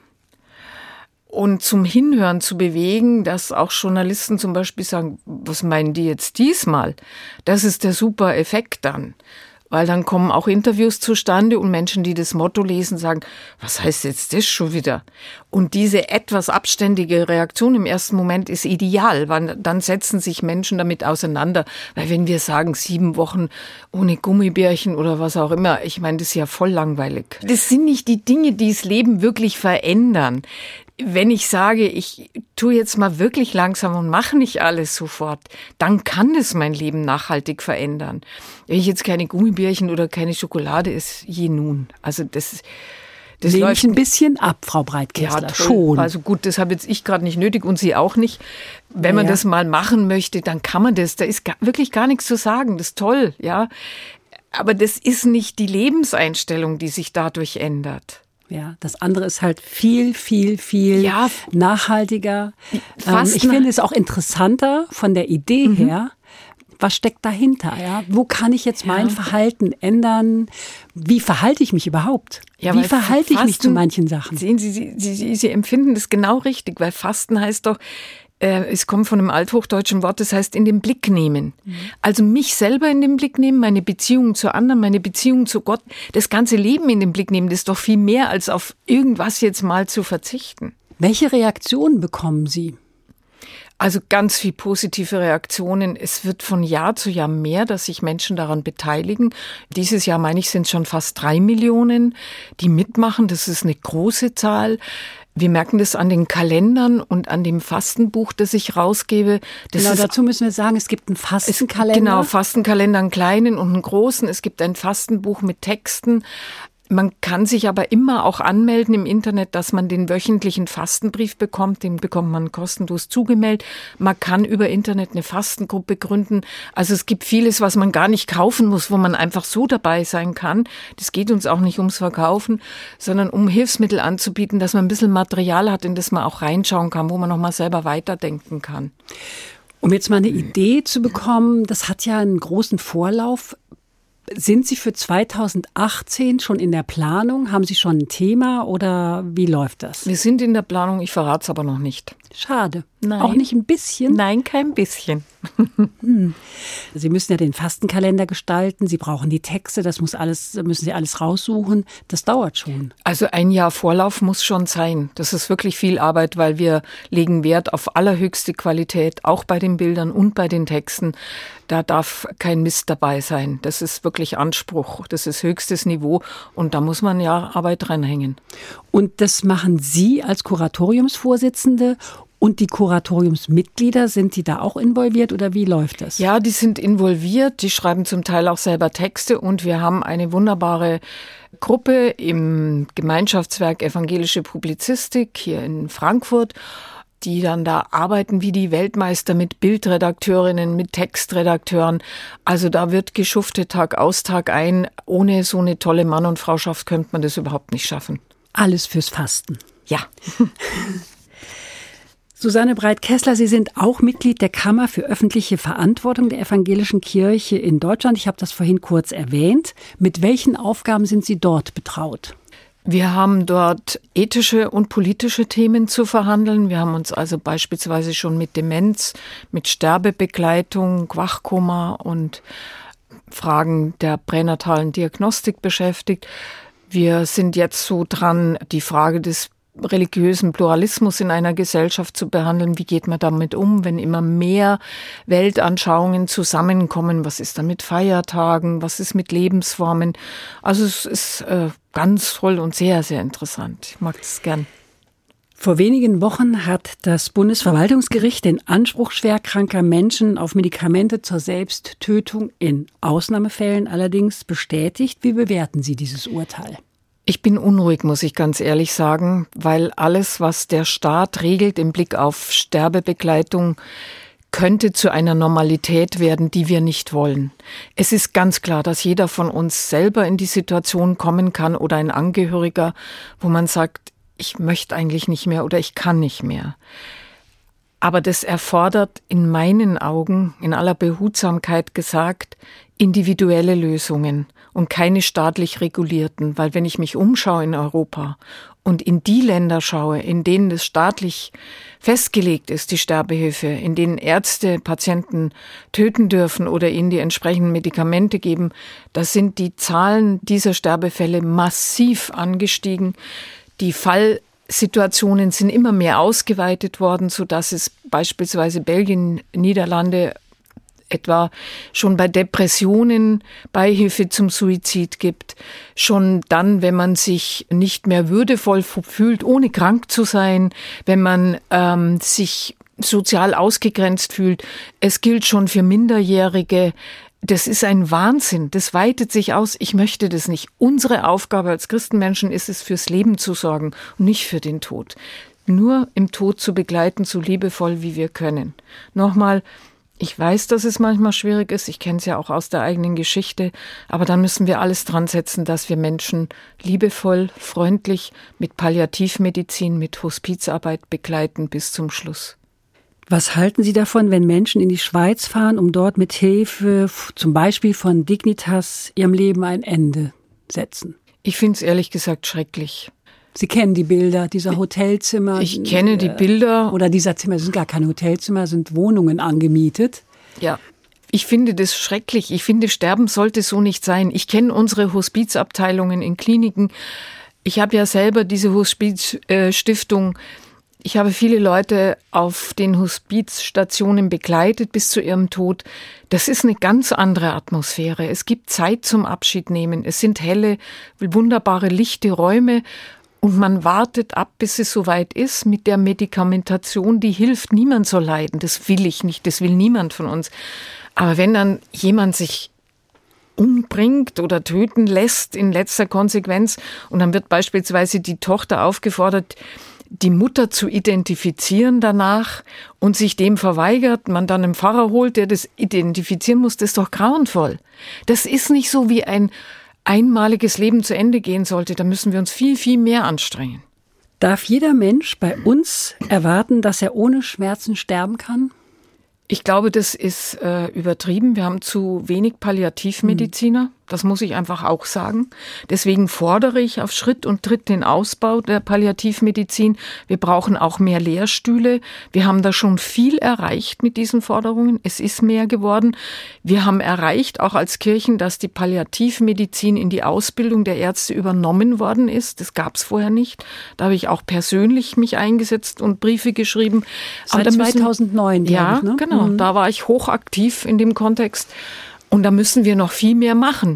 und zum Hinhören zu bewegen, dass auch Journalisten zum Beispiel sagen, was meinen die jetzt diesmal? Das ist der super Effekt dann. Weil dann kommen auch Interviews zustande und Menschen, die das Motto lesen, sagen, was heißt jetzt das schon wieder? Und diese etwas abständige Reaktion im ersten Moment ist ideal, weil dann setzen sich Menschen damit auseinander. Weil wenn wir sagen, 7 Wochen ohne Gummibärchen oder was auch immer, ich meine, das ist ja voll langweilig. Das sind nicht die Dinge, die das Leben wirklich verändern. Wenn ich sage, ich tue jetzt mal wirklich langsam und mache nicht alles sofort, dann kann das mein Leben nachhaltig verändern. Wenn ich jetzt keine Gummibärchen oder keine Schokolade esse, je nun. Also das nehme ich ein bisschen ab, Frau Breitkessler, ja, schon. Also gut, das habe jetzt ich gerade nicht nötig und Sie auch nicht. Wenn man das mal machen möchte, dann kann man das. Da ist wirklich gar nichts zu sagen. Das ist toll, ja. Aber das ist nicht die Lebenseinstellung, die sich dadurch ändert. Ja, das andere ist halt viel nachhaltiger. Ich finde es auch interessanter von der Idee her. Was steckt dahinter? Ja? Wo kann ich jetzt mein Verhalten ändern? Wie verhalte ich mich überhaupt? Ja, wie verhalte ich mich zu manchen Sachen? Sehen Sie empfinden das genau richtig, weil Fasten heißt doch, es kommt von einem althochdeutschen Wort, das heißt in den Blick nehmen. Also mich selber in den Blick nehmen, meine Beziehung zu anderen, meine Beziehung zu Gott, das ganze Leben in den Blick nehmen, das ist doch viel mehr, als auf irgendwas jetzt mal zu verzichten. Welche Reaktionen bekommen Sie? Also ganz viel positive Reaktionen. Es wird von Jahr zu Jahr mehr, dass sich Menschen daran beteiligen. Dieses Jahr, meine ich, sind es schon fast 3 Millionen, die mitmachen. Das ist eine große Zahl. Wir merken das an den Kalendern und an dem Fastenbuch, das ich rausgebe. Dazu müssen wir sagen, es gibt einen Fastenkalender. Genau, Fastenkalender, einen kleinen und einen großen. Es gibt ein Fastenbuch mit Texten. Man kann sich aber immer auch anmelden im Internet, dass man den wöchentlichen Fastenbrief bekommt. Den bekommt man kostenlos zugemeldet. Man kann über Internet eine Fastengruppe gründen. Also es gibt vieles, was man gar nicht kaufen muss, wo man einfach so dabei sein kann. Das geht uns auch nicht ums Verkaufen, sondern um Hilfsmittel anzubieten, dass man ein bisschen Material hat, in das man auch reinschauen kann, wo man nochmal selber weiterdenken kann. Um jetzt mal eine Idee zu bekommen, das hat ja einen großen Vorlauf. Sind Sie für 2018 schon in der Planung? Haben Sie schon ein Thema oder wie läuft das? Wir sind in der Planung, ich verrate es aber noch nicht. Schade. Nein. Auch nicht ein bisschen? Nein, kein bisschen. Sie müssen ja den Fastenkalender gestalten, Sie brauchen die Texte, müssen Sie alles raussuchen. Das dauert schon. Also 1 Jahr Vorlauf muss schon sein. Das ist wirklich viel Arbeit, weil wir legen Wert auf allerhöchste Qualität, auch bei den Bildern und bei den Texten. Da darf kein Mist dabei sein. Das ist wirklich Anspruch. Das ist höchstes Niveau und da muss man ja Arbeit reinhängen. Und das machen Sie als Kuratoriumsvorsitzende und die Kuratoriumsmitglieder, sind die da auch involviert oder wie läuft das? Ja, die sind involviert. Die schreiben zum Teil auch selber Texte und wir haben eine wunderbare Gruppe im Gemeinschaftswerk Evangelische Publizistik hier in Frankfurt, die dann da arbeiten wie die Weltmeister mit Bildredakteurinnen, mit Textredakteuren. Also da wird geschuftet Tag aus, Tag ein. Ohne so eine tolle Mann- und Frauschaft könnte man das überhaupt nicht schaffen. Alles fürs Fasten. Ja. Susanne Breitkessler, Sie sind auch Mitglied der Kammer für öffentliche Verantwortung der Evangelischen Kirche in Deutschland. Ich habe das vorhin kurz erwähnt. Mit welchen Aufgaben sind Sie dort betraut? Wir haben dort ethische und politische Themen zu verhandeln. Wir haben uns also beispielsweise schon mit Demenz, mit Sterbebegleitung, Wachkoma und Fragen der pränatalen Diagnostik beschäftigt. Wir sind jetzt so dran, die Frage des religiösen Pluralismus in einer Gesellschaft zu behandeln. Wie geht man damit um, wenn immer mehr Weltanschauungen zusammenkommen? Was ist da mit Feiertagen? Was ist mit Lebensformen? Also es ist ganz toll und sehr, sehr interessant. Ich mag das gern. Vor wenigen Wochen hat das Bundesverwaltungsgericht den Anspruch schwerkranker Menschen auf Medikamente zur Selbsttötung in Ausnahmefällen allerdings bestätigt. Wie bewerten Sie dieses Urteil? Ich bin unruhig, muss ich ganz ehrlich sagen, weil alles, was der Staat regelt im Blick auf Sterbebegleitung, könnte zu einer Normalität werden, die wir nicht wollen. Es ist ganz klar, dass jeder von uns selber in die Situation kommen kann oder ein Angehöriger, wo man sagt, ich möchte eigentlich nicht mehr oder ich kann nicht mehr. Aber das erfordert in meinen Augen, in aller Behutsamkeit gesagt, individuelle Lösungen und keine staatlich regulierten. Weil wenn ich mich umschaue in Europa und in die Länder schaue, in denen es staatlich festgelegt ist, die Sterbehilfe, in denen Ärzte Patienten töten dürfen oder ihnen die entsprechenden Medikamente geben, da sind die Zahlen dieser Sterbefälle massiv angestiegen. Die Fallsituationen sind immer mehr ausgeweitet worden, sodass es beispielsweise Belgien, Niederlande etwa schon bei Depressionen Beihilfe zum Suizid gibt. Schon dann, wenn man sich nicht mehr würdevoll fühlt, ohne krank zu sein, wenn man sich sozial ausgegrenzt fühlt. Es gilt schon für Minderjährige. Das ist ein Wahnsinn. Das weitet sich aus. Ich möchte das nicht. Unsere Aufgabe als Christenmenschen ist es, fürs Leben zu sorgen und nicht für den Tod. Nur im Tod zu begleiten, so liebevoll wie wir können. Nochmal, ich weiß, dass es manchmal schwierig ist. Ich kenne es ja auch aus der eigenen Geschichte. Aber dann müssen wir alles dran setzen, dass wir Menschen liebevoll, freundlich mit Palliativmedizin, mit Hospizarbeit begleiten bis zum Schluss. Was halten Sie davon, wenn Menschen in die Schweiz fahren, um dort mit Hilfe zum Beispiel von Dignitas ihrem Leben ein Ende setzen? Ich finde es ehrlich gesagt schrecklich. Sie kennen die Bilder dieser Hotelzimmer. Ich kenne die Bilder. Oder dieser Zimmer, das sind gar keine Hotelzimmer, sind Wohnungen angemietet. Ja, ich finde das schrecklich. Ich finde, Sterben sollte so nicht sein. Ich kenne unsere Hospizabteilungen in Kliniken. Ich habe ja selber diese Hospizstiftung. Ich habe viele Leute auf den Hospizstationen begleitet bis zu ihrem Tod. Das ist eine ganz andere Atmosphäre. Es gibt Zeit zum Abschied nehmen. Es sind helle, wunderbare, lichte Räume. Und man wartet ab, bis es soweit ist mit der Medikamentation, die hilft. Niemand soll leiden. Das will ich nicht. Das will niemand von uns. Aber wenn dann jemand sich umbringt oder töten lässt in letzter Konsequenz und dann wird beispielsweise die Tochter aufgefordert, die Mutter zu identifizieren danach und sich dem verweigert, man dann einen Pfarrer holt, der das identifizieren muss, das ist doch grauenvoll. Das ist nicht so, wie ein einmaliges Leben zu Ende gehen sollte. Da müssen wir uns viel, viel mehr anstrengen. Darf jeder Mensch bei uns erwarten, dass er ohne Schmerzen sterben kann? Ich glaube, das ist übertrieben. Wir haben zu wenig Palliativmediziner. Das muss ich einfach auch sagen. Deswegen fordere ich auf Schritt und Tritt den Ausbau der Palliativmedizin. Wir brauchen auch mehr Lehrstühle. Wir haben da schon viel erreicht mit diesen Forderungen. Es ist mehr geworden. Wir haben erreicht, auch als Kirchen, dass die Palliativmedizin in die Ausbildung der Ärzte übernommen worden ist. Das gab es vorher nicht. Da habe ich auch persönlich mich eingesetzt und Briefe geschrieben. Seit 2009, ja, ich, ne? Genau. Da war ich hochaktiv in dem Kontext. Und da müssen wir noch viel mehr machen.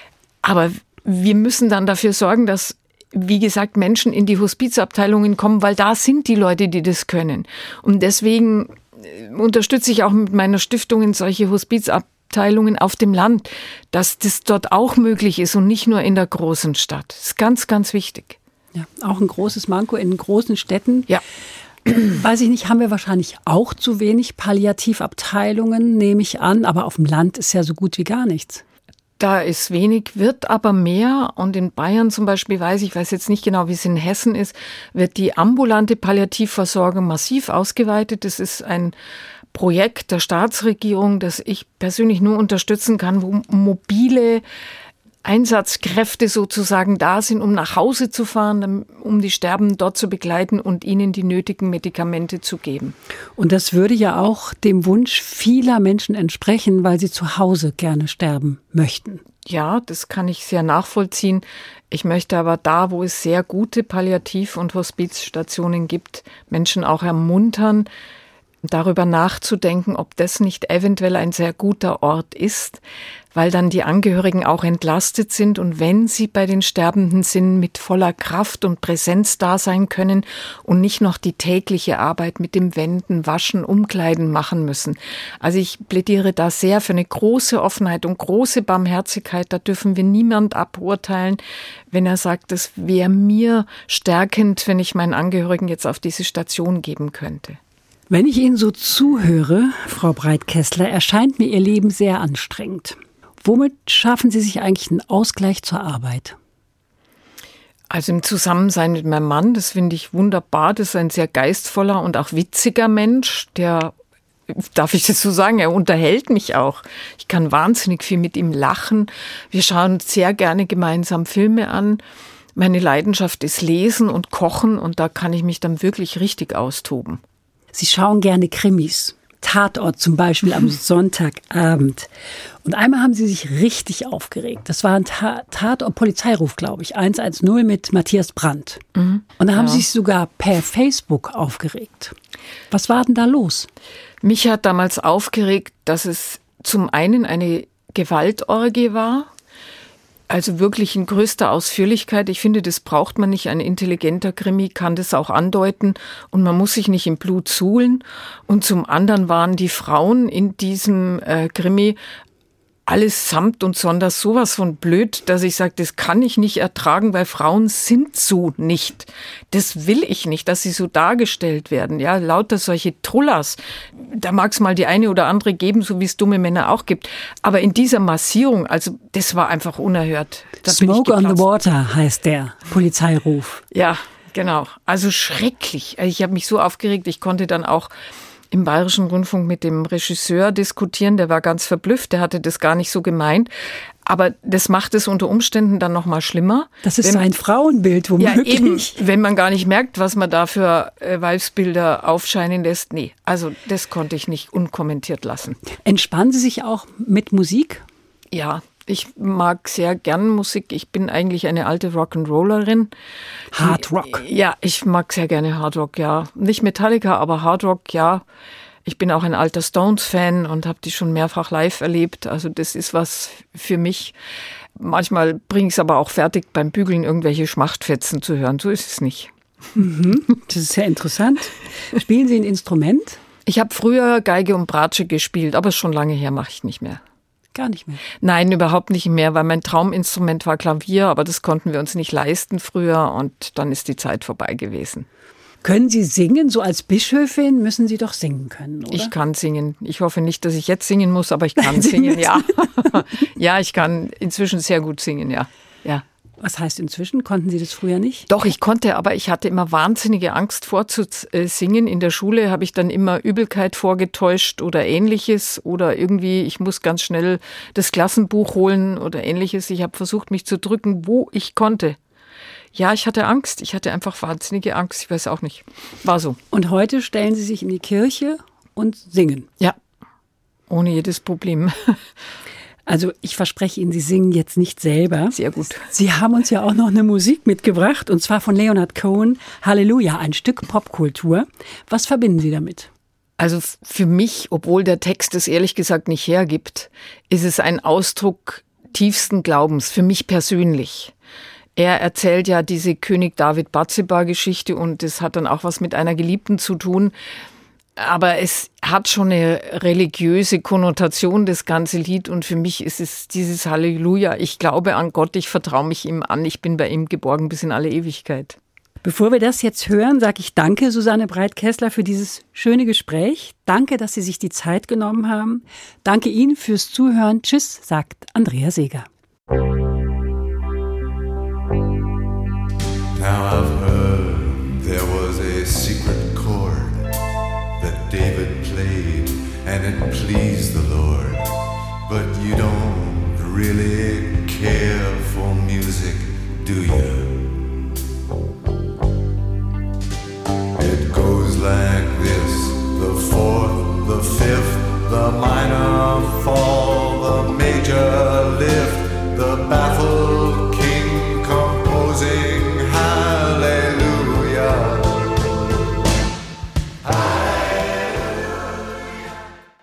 Aber wir müssen dann dafür sorgen, dass, wie gesagt, Menschen in die Hospizabteilungen kommen, weil da sind die Leute, die das können. Und deswegen unterstütze ich auch mit meiner Stiftung solche Hospizabteilungen auf dem Land, dass das dort auch möglich ist und nicht nur in der großen Stadt. Das ist ganz, ganz wichtig. Ja, auch ein großes Manko in großen Städten. Ja. Weiß ich nicht, haben wir wahrscheinlich auch zu wenig Palliativabteilungen, nehme ich an. Aber auf dem Land ist ja so gut wie gar nichts. Da ist wenig, wird aber mehr. Und in Bayern zum Beispiel ich weiß jetzt nicht genau, wie es in Hessen ist, wird die ambulante Palliativversorgung massiv ausgeweitet. Das ist ein Projekt der Staatsregierung, das ich persönlich nur unterstützen kann, wo mobile Einsatzkräfte sozusagen da sind, um nach Hause zu fahren, um die Sterbenden dort zu begleiten und ihnen die nötigen Medikamente zu geben. Und das würde ja auch dem Wunsch vieler Menschen entsprechen, weil sie zu Hause gerne sterben möchten. Ja, das kann ich sehr nachvollziehen. Ich möchte aber da, wo es sehr gute Palliativ- und Hospizstationen gibt, Menschen auch ermuntern, darüber nachzudenken, ob das nicht eventuell ein sehr guter Ort ist, weil dann die Angehörigen auch entlastet sind und wenn sie bei den Sterbenden sind, mit voller Kraft und Präsenz da sein können und nicht noch die tägliche Arbeit mit dem Wenden, Waschen, Umkleiden machen müssen. Also ich plädiere da sehr für eine große Offenheit und große Barmherzigkeit. Da dürfen wir niemand aburteilen, wenn er sagt, das wäre mir stärkend, wenn ich meinen Angehörigen jetzt auf diese Station geben könnte. Wenn ich Ihnen so zuhöre, Frau Breitkessler, erscheint mir Ihr Leben sehr anstrengend. Womit schaffen Sie sich eigentlich einen Ausgleich zur Arbeit? Also im Zusammensein mit meinem Mann, das finde ich wunderbar. Das ist ein sehr geistvoller und auch witziger Mensch, der, darf ich das so sagen, er unterhält mich auch. Ich kann wahnsinnig viel mit ihm lachen. Wir schauen sehr gerne gemeinsam Filme an. Meine Leidenschaft ist Lesen und Kochen und da kann ich mich dann wirklich richtig austoben. Sie schauen gerne Krimis. Tatort zum Beispiel am Sonntagabend. Und einmal haben Sie sich richtig aufgeregt. Das war ein Tatort-Polizeiruf, glaube ich. 110 mit Matthias Brandt. Und da haben Sie sich sogar per Facebook aufgeregt. Was war denn da los? Mich hat damals aufgeregt, dass es zum einen eine Gewaltorgie war. Also wirklich in größter Ausführlichkeit. Ich finde, das braucht man nicht. Ein intelligenter Krimi kann das auch andeuten und man muss sich nicht im Blut suhlen. Und zum anderen waren die Frauen in diesem Krimi alles samt und sonders sowas von blöd, dass ich sage, das kann ich nicht ertragen, weil Frauen sind so nicht. Das will ich nicht, dass sie so dargestellt werden. Ja, lauter solche Trullers. Da mag es mal die eine oder andere geben, so wie es dumme Männer auch gibt. Aber in dieser Massierung, also das war einfach unerhört. Smoke on the Water heißt der Polizeiruf. Ja, genau. Also schrecklich. Ich habe mich so aufgeregt, ich konnte dann auch im Bayerischen Rundfunk mit dem Regisseur diskutieren, der war ganz verblüfft, der hatte das gar nicht so gemeint. Aber das macht es unter Umständen dann noch mal schlimmer. Das ist sein Frauenbild womöglich. Ja, eben, wenn man gar nicht merkt, was man da für Weibsbilder aufscheinen lässt. Nee, also das konnte ich nicht unkommentiert lassen. Entspannen Sie sich auch mit Musik? Ja, ich mag sehr gern Musik. Ich bin eigentlich eine alte Rock'n'Rollerin. Hard Rock? Ja, ich mag sehr gerne Hard Rock, ja. Nicht Metallica, aber Hard Rock, ja. Ich bin auch ein alter Stones-Fan und habe die schon mehrfach live erlebt. Also das ist was für mich. Manchmal bringe ich es aber auch fertig, beim Bügeln irgendwelche Schmachtfetzen zu hören. So ist es nicht. Das ist sehr interessant. Spielen Sie ein Instrument? Ich habe früher Geige und Bratsche gespielt, aber schon lange her, mache ich nicht mehr. Gar nicht mehr? Nein, überhaupt nicht mehr, weil mein Trauminstrument war Klavier, aber das konnten wir uns nicht leisten früher und dann ist die Zeit vorbei gewesen. Können Sie singen? So als Bischöfin müssen Sie doch singen können, oder? Ich kann singen. Ich hoffe nicht, dass ich jetzt singen muss, aber ich kann singen, ja. Ja, ich kann inzwischen sehr gut singen, ja. Ja. Was heißt inzwischen? Konnten Sie das früher nicht? Doch, ich konnte, aber ich hatte immer wahnsinnige Angst vorzusingen. In der Schule habe ich dann immer Übelkeit vorgetäuscht oder Ähnliches oder irgendwie, ich muss ganz schnell das Klassenbuch holen oder Ähnliches. Ich habe versucht, mich zu drücken, wo ich konnte. Ja, ich hatte Angst. Ich hatte einfach wahnsinnige Angst. Ich weiß auch nicht. War so. Und heute stellen Sie sich in die Kirche und singen? Ja, ohne jedes Problem. Also ich verspreche Ihnen, Sie singen jetzt nicht selber. Sehr gut. Sie haben uns ja auch noch eine Musik mitgebracht, und zwar von Leonard Cohen, Halleluja, ein Stück Popkultur. Was verbinden Sie damit? Also für mich, obwohl der Text es ehrlich gesagt nicht hergibt, ist es ein Ausdruck tiefsten Glaubens, für mich persönlich. Er erzählt ja diese König David Bathseba-Geschichte und es hat dann auch was mit einer Geliebten zu tun. Aber es hat schon eine religiöse Konnotation, das ganze Lied. Und für mich ist es dieses Halleluja. Ich glaube an Gott, ich vertraue mich ihm an. Ich bin bei ihm geborgen bis in alle Ewigkeit. Bevor wir das jetzt hören, sage ich danke, Susanne Breit-Kessler, für dieses schöne Gespräch. Danke, dass Sie sich die Zeit genommen haben. Danke Ihnen fürs Zuhören. Tschüss, sagt Andrea Seeger. Now I've heard there was a secret chord that David played, and it pleased